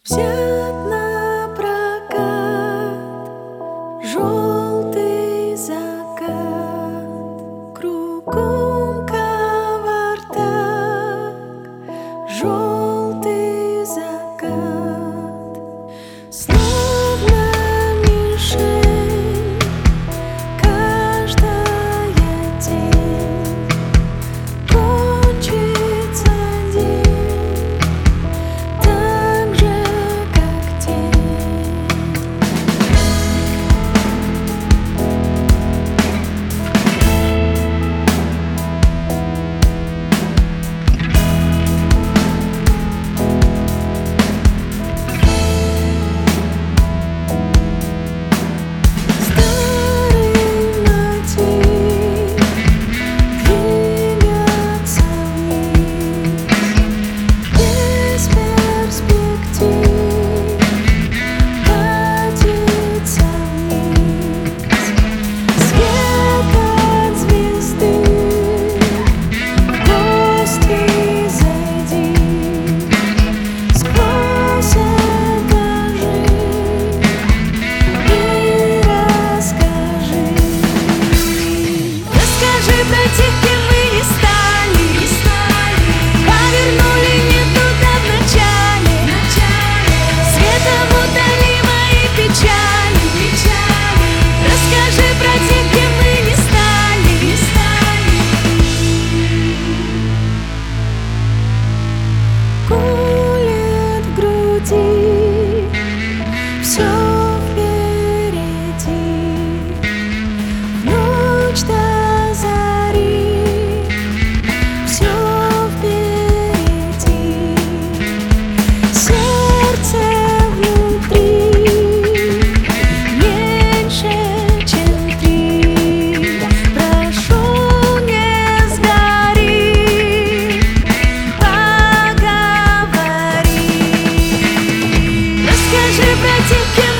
Взять на прокат желтый закат, кругом кавардак, желтый закат, словно мишень, каждая тень, кончится день, так же, как тень. Про тех, кем мы не стали, повернули не туда вначале, светом утоли мои печали. Расскажи про тех, кем мы не стали. Колет в груди, все впереди, в ночь до зари, все впереди, сердце внутри, меньше, чем 3. Прошу, не сгори, поговори. Расскажи про тех, кем